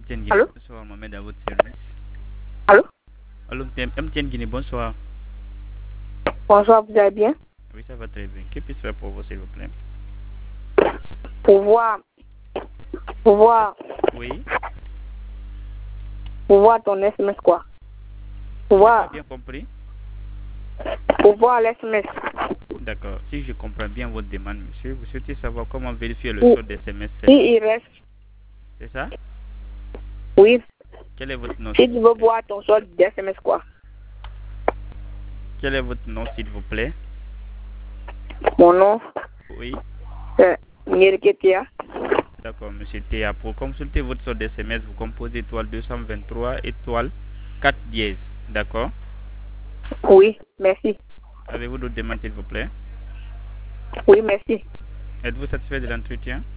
MTN Guinée, Allô? bonsoir, Mohamed à votre service. Allô? Allô, MTN Guinée, bonsoir. Bonsoir, vous allez bien? Oui, ça va très bien. Que puis-je faire pour vous, s'il vous plaît? Pour voir, pour voir, Oui, pour voir ton SMS quoi? Pour je n'ai pas voir, bien compris. pour voir l'SMS. D'accord. Si je comprends bien votre demande, monsieur, vous souhaitez savoir comment vérifier le Si, solde SMS, c'est si ça? il reste, C'est ça? oui. Quel est votre nom, Si s'il tu vous veux plaît? voir ton solde d'SMS quoi? Quel est votre nom, s'il vous plaît? Mon nom, Oui. c'est Nirketia. D'accord, monsieur Théa. Pour consulter votre solde SMS, vous composez étoile 223, étoile 4 dièse. D'accord? Oui, merci. Avez-vous d'autres demandes, s'il vous plaît? Oui, merci. Êtes-vous satisfait de l'entretien?